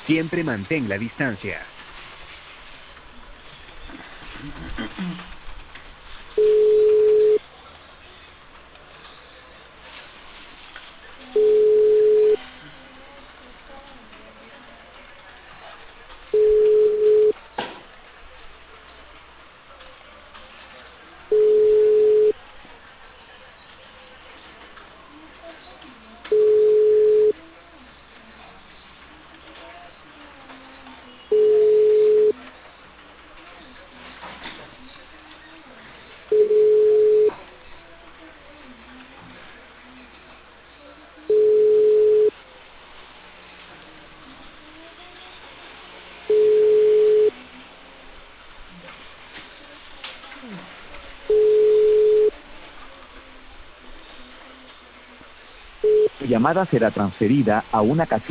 Siempre mantén la distancia. Tu llamada será transferida a una casilla.